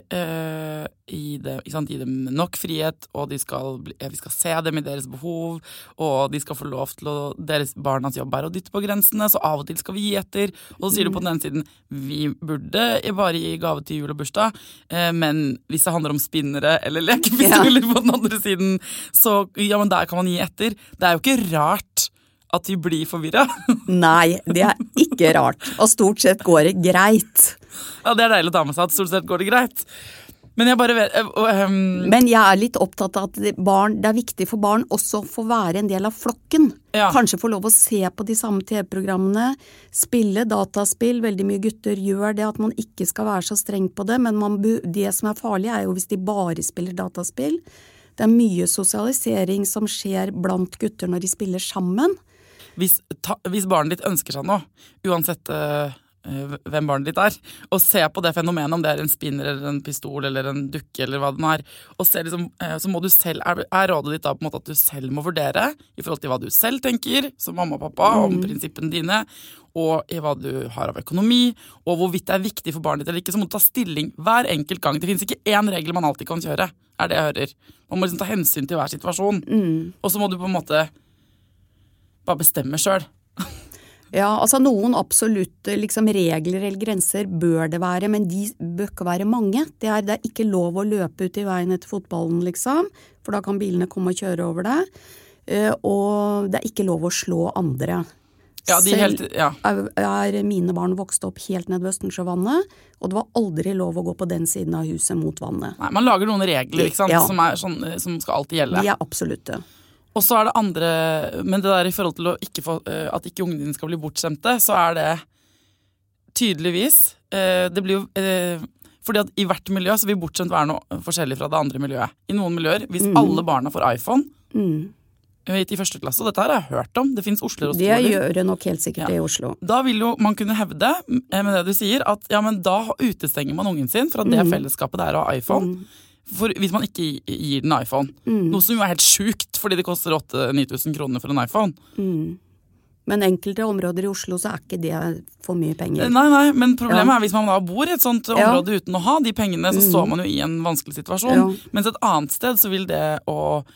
Speaker 2: gi dem nok frihet, og vi skal se dem i deres behov, og de skal få lov til deres barnas jobb å dytte på grensene, så av og til skal vi gi etter. Og så sier du på den ene siden, vi burde bare gi gave til jul og bursdag, men hvis det handler om spinnere eller lekepistoler på den andre siden, så men der kan man gi etter. Det jo ikke rart at vi blir forvirret.
Speaker 3: Nei, det ikke rart. Og stort sett går det greit.
Speaker 2: Ja, det deilig å ta med seg at stort sett går det greit. Men jeg bare vet...
Speaker 3: Men jeg litt opptatt av at det viktig for barn også å få være en del av flokken. Ja. Kanskje få lov å se på de samme TV-programmene, spille dataspill. Veldig mye gutter gjør det, at man ikke skal være så streng på det, men det som farlig jo hvis de bare spiller dataspill. Det mye sosialisering som skjer blant gutter når de spiller sammen.
Speaker 2: Hvis barnet ditt ønsker seg noe, uansett hvem barnet ditt og se på det fenomenet, om det en spinner eller en pistol eller en dukke eller hva den og se liksom, så må du selv, rådet ditt da på en måte at du selv må vurdere i forhold til hva du selv tenker som mamma og pappa om prinsippene dine, og i hva du har av økonomi, og hvorvidt det viktig for barnet ditt eller ikke, så må du ta stilling hver enkelt gang. Det finnes ikke én regel man alltid kan kjøre, det jeg hører. Man må liksom ta hensyn til hver situasjon, og så må du på en måte bare bestemme selv.
Speaker 3: Ja, altså noen absolutte liksom, regler eller grenser bør det være, men de bør ikke være mange. Det er ikke lov å løpe ut i veien etter fotballen, liksom, for da kan bilene komme og kjøre over det. Og det er ikke lov å slå andre.
Speaker 2: Ja,
Speaker 3: Selv er mine barn vokst opp helt ned ved Østensjøvannet, og det var aldri lov å gå på den siden av huset mot vannet.
Speaker 2: Nei, man lager noen regler, ikke sant, som er sånn, som skal alltid gjelde.
Speaker 3: De er absolutte.
Speaker 2: Og så det andre, men det der I forhold til å ikke få, at ikke ungene dine skal bli bortskjemte, så det tydeligvis, det blir jo, fordi at I hvert miljø så vil bortskjemt være noe forskjellig fra det andre miljøet. I noen miljøer, hvis alle barna får iPhone, I første klasse, og dette har jeg hørt om, det finnes Oslo og skoler.
Speaker 3: Det gjør det nok helt sikkert I Oslo.
Speaker 2: Da vil jo man kunne hevde, med det du sier, at ja, men da utestenger man ungen sin fra det fellesskapet der å ha iPhone, for hvis man ikke gir den iPhone. Noe som jo helt sjukt, fordi det koster 8-9 000 kroner for en iPhone.
Speaker 3: Men enkelte områder I Oslo så ikke det for mye penger.
Speaker 2: Nei, men problemet hvis man da bor I et sånt område uten å ha de pengene, så står man jo I en vanskelig situasjon. Mens et annet sted så vil det å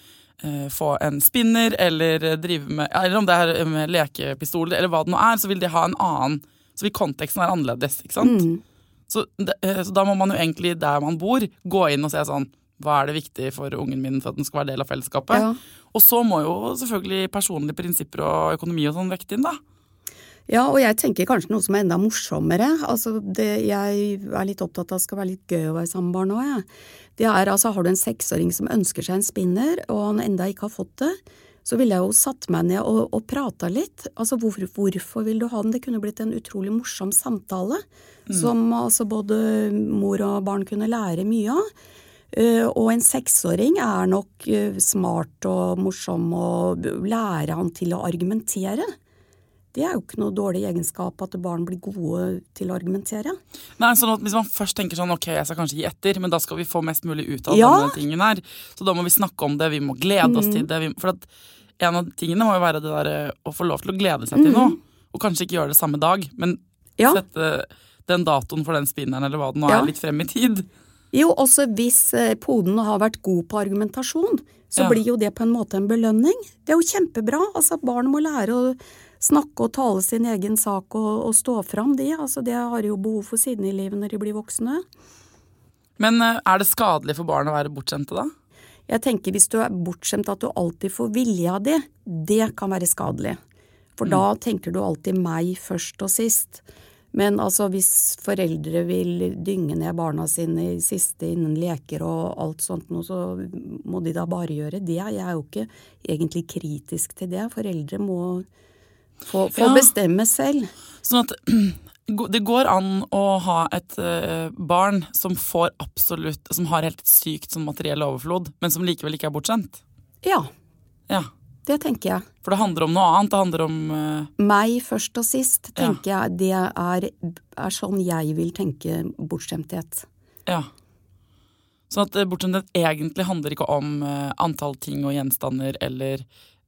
Speaker 2: få en spinner, eller drive med, eller om det med lekepistoler, eller hva det nå så vil det ha en annen, så vil konteksten annerledes, ikke sant? Så da må man jo egentlig der man bor gå inn og se sånn, hva det viktig for ungen min for at den skal være del av fellesskapet? Og så må jo selvfølgelig personlige prinsipper og økonomi og sånn vekte inn da.
Speaker 3: Ja, og jeg tenker kanskje noe som enda morsommere. Altså, jeg litt opptatt av at det skal være litt gøy å være sammen med barn nå, ja. Det altså, har du en 6-åring som ønsker seg en spinner, og han enda ikke har fått det, så ville jeg jo satt meg ned og pratet litt. Altså, hvorfor vil du ha den? Det kunne blitt en utrolig morsom samtale, som altså, både mor og barn kunne lære mye av. Og en 6-åring nok smart og morsom, og lære han til å argumentere. Det jo ikke noe dårlig egenskap at barn blir gode til å argumentere.
Speaker 2: Nei, sånn at hvis man først tenker sånn, ok, jeg skal kanskje gi etter, men da skal vi få mest mulig ut av denne tingen her. Så da må vi snakke om det, vi må glede oss til det. For at en av tingene må jo være det der å få lov til å glede seg til noe, og kanskje ikke gjøre det samme dag, men sette den datoen for den spinneren, eller hva det nå litt frem I tid.
Speaker 3: Jo, også hvis poden har vært god på argumentasjon, så blir jo det på en måte en belønning. Det jo kjempebra, altså barn må lære å snakke og tale sin egen sak og stå fram altså det har jo behov for siden I livet når de blir voksne.
Speaker 2: Men det skadelig for barn å være bortskjemte da?
Speaker 3: Jeg tenker hvis du bortskjemt at du alltid får vilje av det, det kan være skadelig. For da tenker du alltid meg først og sist. Men altså hvis foreldre vil dynge ned barna sine I siste innen leker og alt sånt noe, så må de da bare gjøre det. Jeg jo ikke egentlig kritisk til det. Foreldre må få bestemme selv.
Speaker 2: Sånn at det går an å ha et barn som får absolutt, som har helt sykt sånn materiell overflod, men som likevel ikke bortskjemt.
Speaker 3: Ja, det tenker jeg.
Speaker 2: For det handler om noe annet, det handler om
Speaker 3: meg først og sist, tenker jeg. Det sånn jeg vil tenke bortskjemthet. Ja.
Speaker 2: Sånn at bortskjemthet egentlig handler ikke om antall ting og gjenstander, eller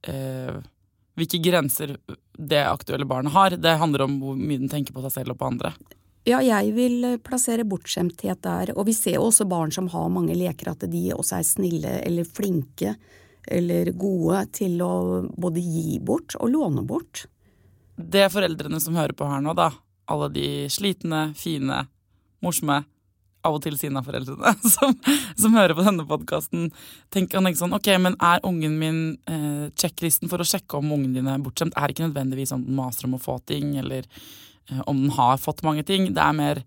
Speaker 2: hvilke grenser det aktuelle barnet har. Det handler om hvor mye den tenker på seg selv og på andre.
Speaker 3: Ja, jeg vil plassere bortskjemthet der. Og vi ser også barn som har mange leker, at de også snille eller flinke eller gode til å både gi bort og låne bort.
Speaker 2: Det foreldrene som hører på her nå da, alle de slitne, fine, morsomme, av og til sine foreldrene som hører på denne podcasten, tenker sånn, ok, men ungen min checklisten for å sjekke om ungen din bortskjemt, ikke nødvendigvis om den maser om å få ting, eller om den har fått mange ting. Det mer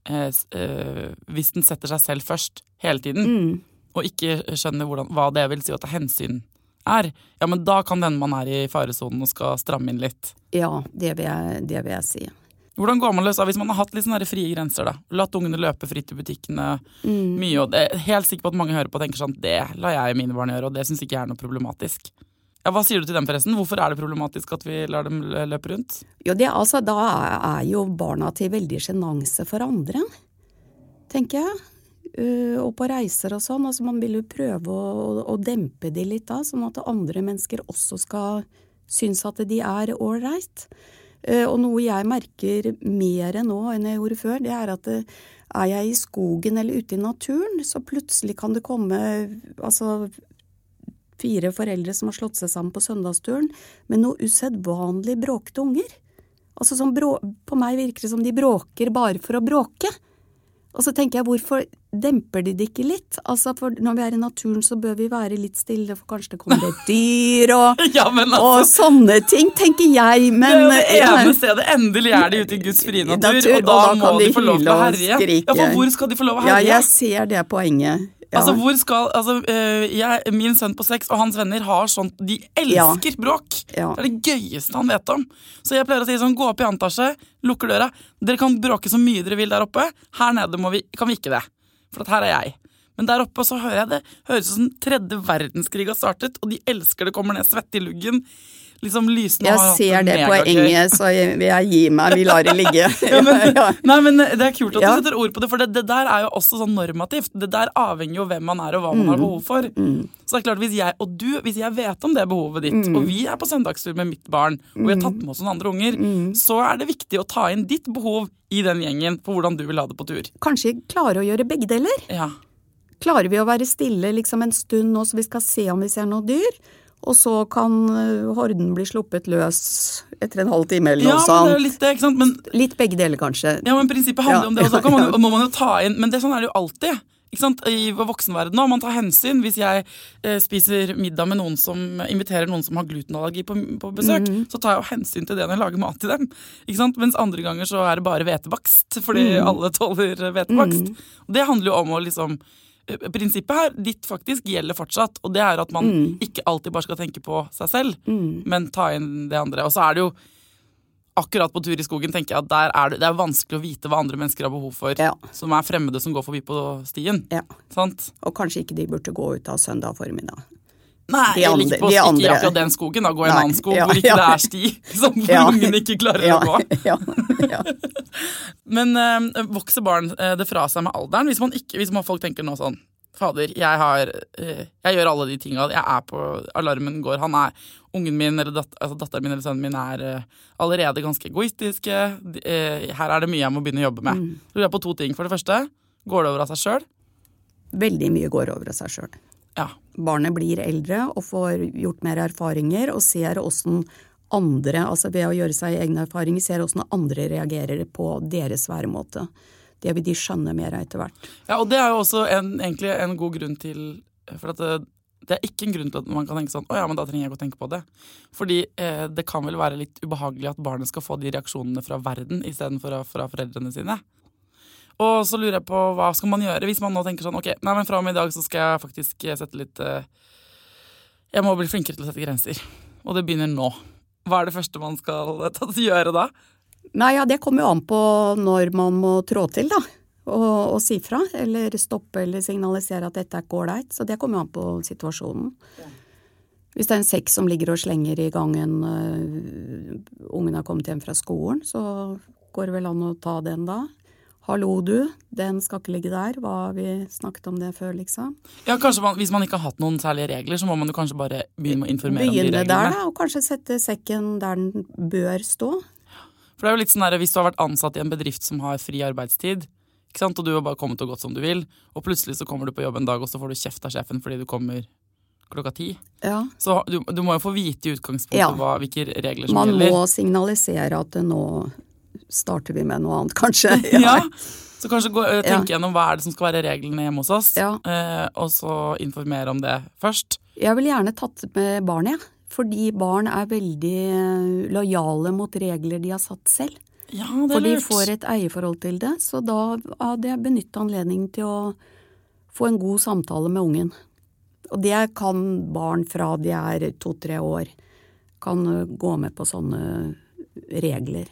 Speaker 2: hvis den setter seg selv først hele tiden, og ikke skjønner hva det vil si å ta hensyn ja, men da kan den man I faresonen og skal stramme inn litt.
Speaker 3: Ja, det vil jeg si.
Speaker 2: Hvordan går man løs av hvis man har hatt litt sånne frie grenser da? Latt ungene løpe fritt I butikkene mye, og det helt sikker på at mange hører på og tenker sånn, det lar jeg mine barn gjøre, og det synes ikke jeg noe problematisk. Ja, hva sier du til dem forresten? Hvorfor det problematisk at vi lar dem løpe rundt?
Speaker 3: Jo, da jo barna til veldig genanse for andre, tenker jeg. Og på reiser og sånn, altså man vil jo prøve å dempe de litt da, sånn at andre mennesker også skal synes at de ålreit. Og noe jeg merker mer nå enn jeg gjorde før, det at jeg I skogen eller ute I naturen, så plutselig kan det komme 4 foreldre som har slått seg sammen på søndagsturen, med noe usedvanlig bråkte unger. Altså på meg virker det som de bråker bare for å bråke. Og så tenker jeg, hvorfor demper de det ikke litt? Altså, for når vi i naturen så bør vi være litt stille, for kanskje det kommer et dyr og,
Speaker 2: Ja, men altså,
Speaker 3: og sånne ting, tenker jeg. Men,
Speaker 2: det ene stedet, endelig det ute i Guds frie natur, og da må de få lov til å herje. Ja, for hvor skal de få lov å herje?
Speaker 3: Ja, jeg ser det poenget. Ja.
Speaker 2: Min sønn på 6 og hans venner har sånt, de elsker bråk.
Speaker 3: Ja.
Speaker 2: Det det gøyeste han vet om. Så jeg pleier å si sånn, gå opp i antasje, lukker døra. Dere kan bråke så mye dere vil der oppe. Her nede kan vi ikke det. For at her jeg. Men der oppe så hører jeg det. Høres ut som 3. verdenskrig har startet, og de elsker det, kommer ned svett i luggen. Liksom lysene
Speaker 3: jeg ser det poenget, så jeg gir meg, vi lar det ligge.
Speaker 2: Nei, men det kult at du setter ord på det, for det der jo også sånn normativt. Det der avhenger jo hvem man og hva man har behov for. Så det klart, hvis jeg vet om det behovet ditt, og vi på søndagstur med mitt barn, og vi har tatt med oss noen andre unger, så det viktig å ta inn ditt behov i den gjengen på hvordan du vil ha det på tur.
Speaker 3: Kanskje klare å gjøre begge deler?
Speaker 2: Ja.
Speaker 3: Klarer vi å være stille liksom en stund nå, så vi skal se om vi ser noe dyr? Og så kan horden bli sluppet løs etter en halv time eller noe sånt.
Speaker 2: Ja, men det litt det, ikke sant? Men,
Speaker 3: litt begge deler, kanskje.
Speaker 2: Ja, men prinsippet handler om det, og så må man jo ta inn, men sånn det jo alltid. Ikke sant? I voksenverden nå, man tar hensyn. Hvis jeg spiser middag med noen som inviterer noen som har glutenallergi på besøk, så tar jeg jo hensyn til det når jeg lager mat til dem. Ikke sant? Mens andre ganger så det bare hvetebakst, fordi alle tåler hvetebakst. Og det handler jo om å liksom prinsippet her, ditt faktisk gjelder fortsatt, og det at man ikke alltid bare skal tenke på seg selv, men ta inn det andre. Og så det jo akkurat på tur i skogen, tenker jeg at der det vanskelig å vite hva andre mennesker har behov for, som fremmede som går forbi på stien.
Speaker 3: Ja.
Speaker 2: Sant?
Speaker 3: Og kanskje ikke de burde gå ut av søndag formiddag.
Speaker 2: Nei, jeg liker på å stikke akkurat den skogen, da gå i en annen skog hvor ikke det sti, som ungen ikke klarer å gå. Men vokser barn det fra seg med alderen? Hvis man folk tenker nå sånn, fader, jeg gjør alle de tingene, jeg på, alarmen går, ungen min, eller datteren min eller sønnen min allerede ganske egoistiske, her det mye jeg må begynne å jobbe med. Så lurer jeg på 2 ting. For det første, går det over av seg selv?
Speaker 3: Veldig mye går over av seg selv.
Speaker 2: Ja.
Speaker 3: Barnet blir eldre og får gjort mer erfaringer og ser hvordan andre, altså ved å gjøre seg egne erfaringer, ser hvordan andre reagerer på deres væremåte. Det vil de skjønne mer etter hvert. Ja,
Speaker 2: og det jo også egentlig en god grunn til, for at det ikke en grunn til at man kan tenke sånn, ja, men da trenger jeg ikke å tenke på det. Fordi det kan vel være litt ubehagelig at barnet skal få de reaksjonene fra verden i stedet for fra foreldrene sine. Og så lurer jeg på, hva skal man gjøre hvis man nå tenker sånn, ok, nei, men fra og med i dag så skal jeg faktisk sette litt, jeg må bli flinkere til å sette grenser. Og det begynner nå. Hva det første man skal gjøre da?
Speaker 3: Nei, ja, det kommer jo an på når man må trå til da, og si fra, eller stoppe eller signalisere at dette ikke ålreit. Så det kommer jo an på situasjonen. Ja. Hvis det en sekk som ligger og slenger i gangen, ungen har kommet hjem fra skolen, så går det vel an å ta den da. Hallo du, den skal ikke ligge der. Hva har vi snakket om det før, liksom? Ja,
Speaker 2: kanskje hvis man ikke har hatt noen særlige regler, så må man jo kanskje bare begynne å informere om de reglene.
Speaker 3: Begynne der da, og kanskje sette sekken der den bør stå.
Speaker 2: For det jo litt sånn der, hvis du har vært ansatt i en bedrift som har fri arbeidstid, ikke sant, og du har bare kommet og gått som du vil, og plutselig så kommer du på jobb en dag, og så får du kjeft av sjefen fordi du kommer 10:00. Ja. Så du må jo få vite i utgangspunktet hvilke regler som gjelder.
Speaker 3: Man må signalisere at det nå starter vi med noe annet, kanskje.
Speaker 2: Ja, så kanskje tenke gjennom hva det som skal være reglene hjemme hos oss, og så informere om det først.
Speaker 3: Jeg vil gjerne tatt med barnet, fordi barn veldig lojale mot regler de har satt selv.
Speaker 2: Ja, det
Speaker 3: for de får et eierforhold til det, så da hadde jeg benyttet anledningen til å få en god samtale med ungen. Og det kan barn fra de 2-3 år, kan gå med på sånne regler.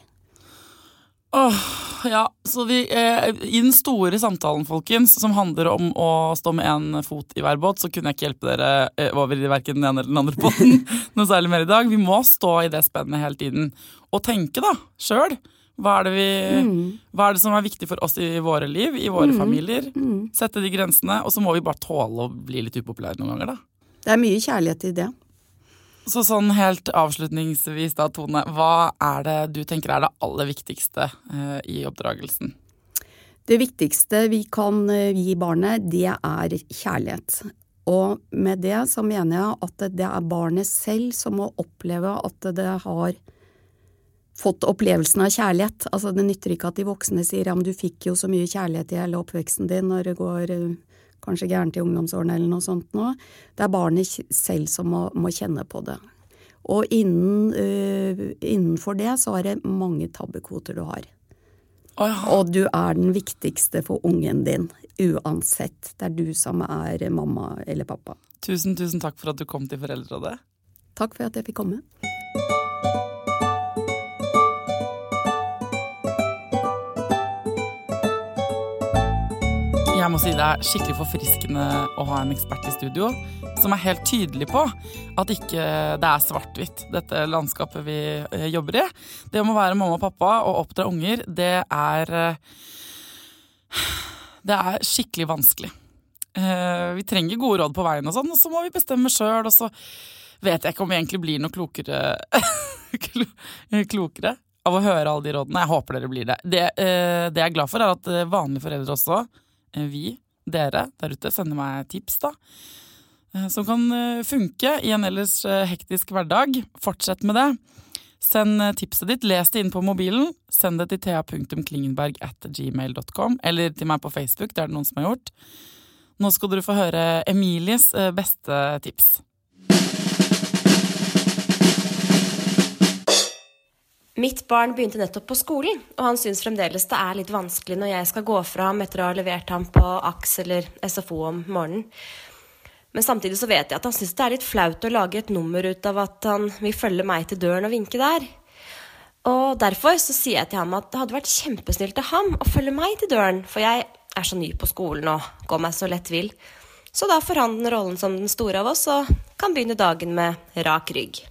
Speaker 2: Ja, så i den store samtalen, folkens, som handler om å stå med en fot i hver båt, så kunne jeg ikke hjelpe dere over i hverken den ene eller den andre båten noe særlig mer i dag. Vi må stå i det spennet hele tiden og tenke da, selv. Hva det som viktig for oss i våre liv, i våre familier? Sette de grensene, og så må vi bare tåle å bli litt upopulære noen ganger da.
Speaker 3: Det mye kjærlighet i det.
Speaker 2: Så sånn helt avslutningsvis da, Tone, hva det du tenker det aller viktigste i oppdragelsen?
Speaker 3: Det viktigste vi kan gi barnet, det kjærlighet. Og med det så mener jeg at det barnet selv som må oppleve at det har fått opplevelsen av kjærlighet. Altså det nytter ikke at de voksne sier, ja, men du fikk jo så mye kjærlighet i hele oppveksten din når det går kanskje gærent i ungdomsårene eller noe sånt nå. Det barnet selv som må kjenne på det. Og innenfor det så det mange tabbekvoter du har. Og du den viktigste for ungen din, uansett. Det du som mamma eller pappa.
Speaker 2: Tusen takk for at du kom til Foreldrerådet.
Speaker 3: Takk for at jeg fikk komme.
Speaker 2: Jeg må si det skikkelig forfriskende å ha en ekspert i studio som helt tydelig på at ikke det svart-hvitt, dette landskapet vi jobber i. Det om å være mamma og pappa og oppdra unger, det skikkelig vanskelig. Vi trenger gode råd på veien og sånn, og så må vi bestemme selv, og så vet jeg ikke om vi egentlig blir noe klokere av å høre alle de rådene. Jeg håper dere blir det. Det jeg er glad for at vanlige foreldre også, dere der ute, sender meg tips da, som kan funke i en ellers hektisk hverdag. Fortsett med det. Send tipset ditt, les det inn på mobilen, send det til thea.klingenberg@gmail.com, eller til meg på Facebook, det det noen som har gjort. Nå skal dere få høre Emilies beste tips.
Speaker 5: Mitt barn begynte nettopp på skolen, og han synes fremdeles det litt vanskelig når jeg skal gå fra ham etter å ha levert ham på AKS eller SFO om morgenen. Men samtidig så vet jeg at han synes det litt flaut å lage et nummer ut av at han vil følge meg til døren og vinke der. Og derfor så sier jeg til ham at det hadde vært kjempesnilt til ham å følge meg til døren, for jeg så ny på skolen og går meg så lett vil. Så da får han den rollen som den store av oss og kan begynne dagen med rak rygg.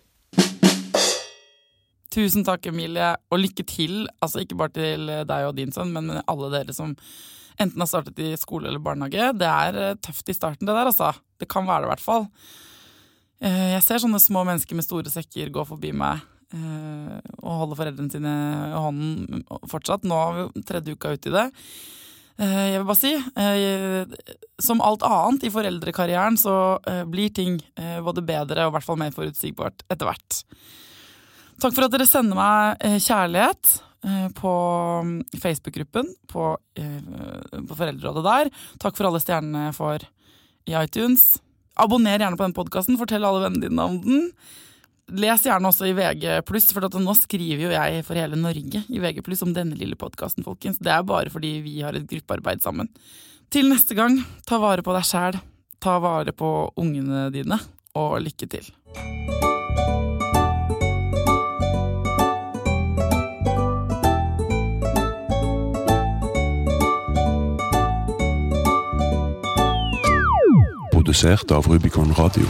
Speaker 2: Tusen takk, Emilie, og lykke til, altså ikke bare til deg og din sønn, men alle dere som enten har startet i skole eller barnehage. Det tøft i starten det der, altså. Det kan være det i hvert fall. Jeg ser sånne små mennesker med store sekker gå forbi meg og holde foreldrene sine i hånden fortsatt. Nå har vi 3. uka ut i det. Jeg vil bare si, som alt annet i foreldrekarrieren så blir ting både bedre og i hvert fall mer forutsigbart etter hvert. Takk for at dere sender meg kjærlighet på Facebook-gruppen på Foreldrerådet der. Takk for alle stjernene jeg får i iTunes. Abonner gjerne på den podcasten, fortell alle vennene dine om den. Les gjerne også i VG+, for nå skriver jo jeg for hele Norge i VG+, om denne lille podcasten, folkens. Det bare fordi vi har et gruppearbeid sammen. Til neste gang, ta vare på deg selv, ta vare på ungene dine, og lykke til.
Speaker 6: Produsert av Rubicon Radio.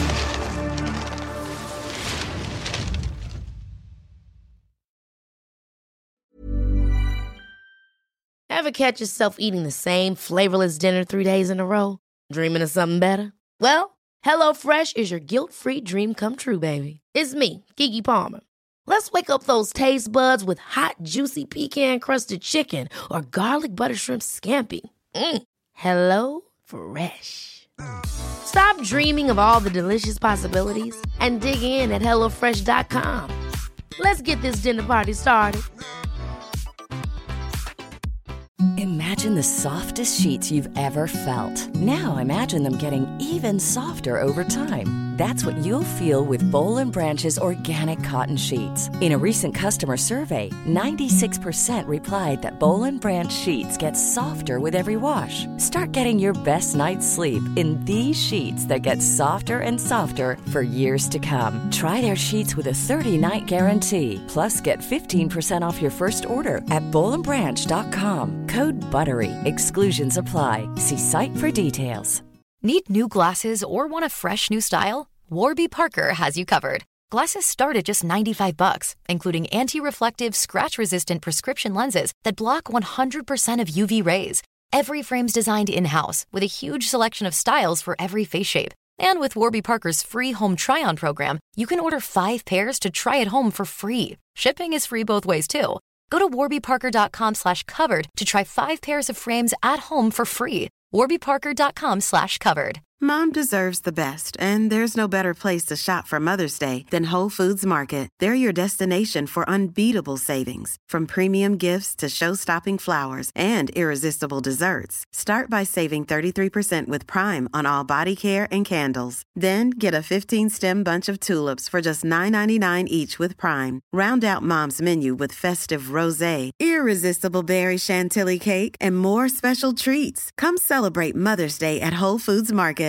Speaker 1: Ever catch yourself eating the same flavorless dinner 3 days in a row? Dreaming of something better? Well, HelloFresh is your guilt-free dream come true, baby. It's me, Keke Palmer. Let's wake up those taste buds with hot, juicy pecan-crusted chicken or garlic butter shrimp scampi. Hello Fresh. Stop dreaming of all the delicious possibilities and dig in at HelloFresh.com. Let's get this dinner party started.
Speaker 7: Imagine the softest sheets you've ever felt. Now imagine them getting even softer over time. That's what you'll feel with Boll & Branch's organic cotton sheets. In a recent customer survey, 96% replied that Boll & Branch sheets get softer with every wash. Start getting your best night's sleep in these sheets that get softer and softer for years to come. Try their sheets with a 30-night guarantee. Plus, get 15% off your first order at bollandbranch.com. Code BUTTERY. Exclusions apply. See site for details.
Speaker 8: Need new glasses or want a fresh new style? Warby Parker has you covered. Glasses start at just $95, including anti-reflective, scratch-resistant prescription lenses that block 100% of UV rays. Every frame's designed in-house with a huge selection of styles for every face shape. And with Warby Parker's free home try-on program, you can order 5 pairs to try at home for free. Shipping is free both ways, too. Go to warbyparker.com/covered to try 5 pairs of frames at home for free. warbyparker.com/covered.
Speaker 9: Mom deserves the best, and there's no better place to shop for Mother's Day than Whole Foods Market. They're your destination for unbeatable savings, from premium gifts to show-stopping flowers and irresistible desserts. Start by saving 33% with Prime on all body care and candles. Then get a 15-stem bunch of tulips for just $9.99 each with Prime. Round out Mom's menu with festive rosé, irresistible berry chantilly cake, and more special treats. Come celebrate Mother's Day at Whole Foods Market